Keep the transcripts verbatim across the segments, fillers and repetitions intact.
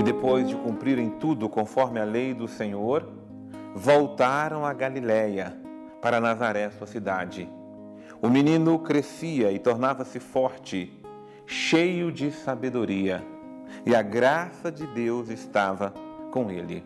depois de cumprirem tudo conforme a lei do Senhor, voltaram a Galiléia, para Nazaré, sua cidade. O menino crescia e tornava-se forte, cheio de sabedoria, e a graça de Deus estava com ele.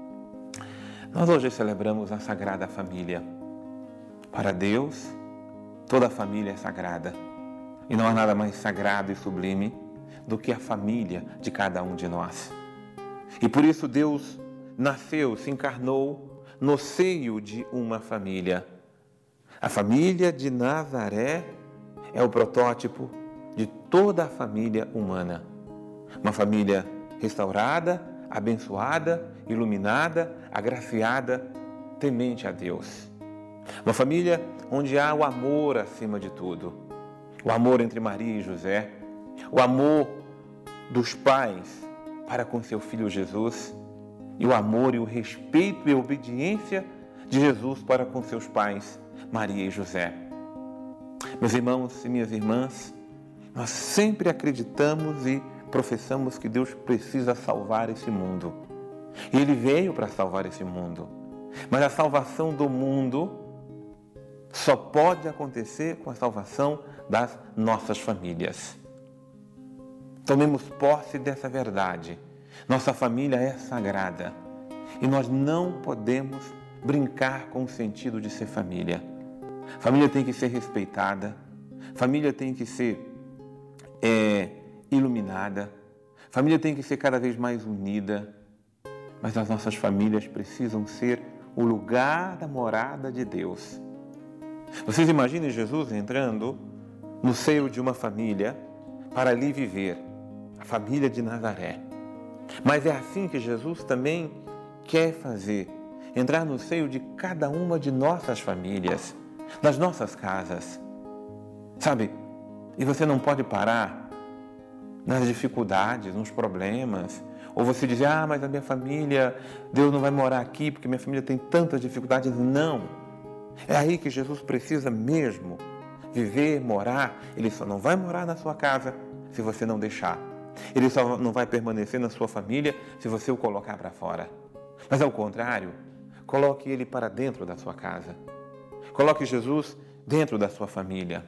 Nós hoje celebramos a Sagrada Família. Para Deus, toda a família é sagrada. E não há nada mais sagrado e sublime do que a família de cada um de nós. E por isso Deus nasceu, se encarnou no seio de uma família. A família de Nazaré é o protótipo de toda a família humana. Uma família restaurada, abençoada, iluminada, agraciada, temente a Deus. Uma família onde há o amor acima de tudo. O amor entre Maria e José. O amor dos pais para com seu filho Jesus. E o amor e o respeito e a obediência de Jesus para com seus pais, Maria e José. Meus irmãos e minhas irmãs, nós sempre acreditamos e professamos que Deus precisa salvar esse mundo. E Ele veio para salvar esse mundo. Mas a salvação do mundo só pode acontecer com a salvação das nossas famílias. Tomemos posse dessa verdade. Nossa família é sagrada. E nós não podemos brincar com o sentido de ser família. Família tem que ser respeitada. Família tem que ser é, iluminada. Família tem que ser cada vez mais unida. Mas as nossas famílias precisam ser o lugar da morada de Deus. Vocês imaginem Jesus entrando no seio de uma família para ali viver, a família de Nazaré. Mas é assim que Jesus também quer fazer, entrar no seio de cada uma de nossas famílias, das nossas casas. Sabe, e você não pode parar nas dificuldades, nos problemas, ou você dizer, ah, mas a minha família, Deus não vai morar aqui porque minha família tem tantas dificuldades. Não. É aí que Jesus precisa mesmo viver, morar. Ele só não vai morar na sua casa se você não deixar. Ele só não vai permanecer na sua família se você o colocar para fora. Mas ao contrário, coloque ele para dentro da sua casa. Coloque Jesus dentro da sua família.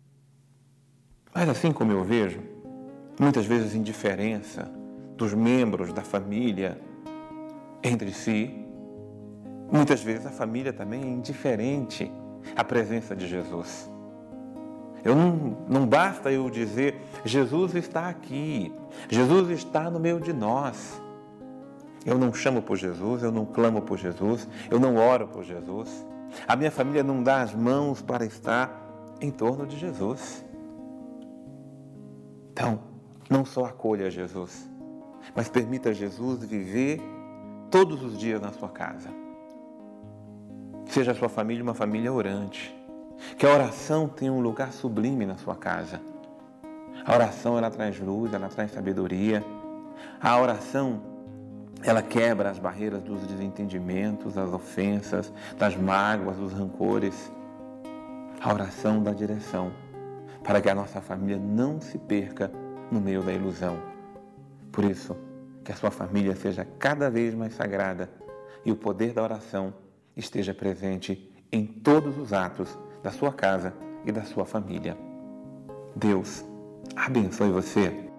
Mas assim como eu vejo, muitas vezes indiferença dos membros da família entre si, muitas vezes a família também é indiferente à presença de Jesus. Eu não, não basta eu dizer, Jesus está aqui, Jesus está no meio de nós. Eu não chamo por Jesus, eu não clamo por Jesus, eu não oro por Jesus. A minha família não dá as mãos para estar em torno de Jesus. Então, não só acolha Jesus, mas permita Jesus viver todos os dias na sua casa. Seja a sua família uma família orante. Que a oração tenha um lugar sublime na sua casa. A oração, ela traz luz, ela traz sabedoria. A oração, ela quebra as barreiras dos desentendimentos, das ofensas, das mágoas, dos rancores. A oração dá direção para que a nossa família não se perca no meio da ilusão. Por isso, que a sua família seja cada vez mais sagrada e o poder da oração esteja presente em todos os atos da sua casa e da sua família. Deus abençoe você.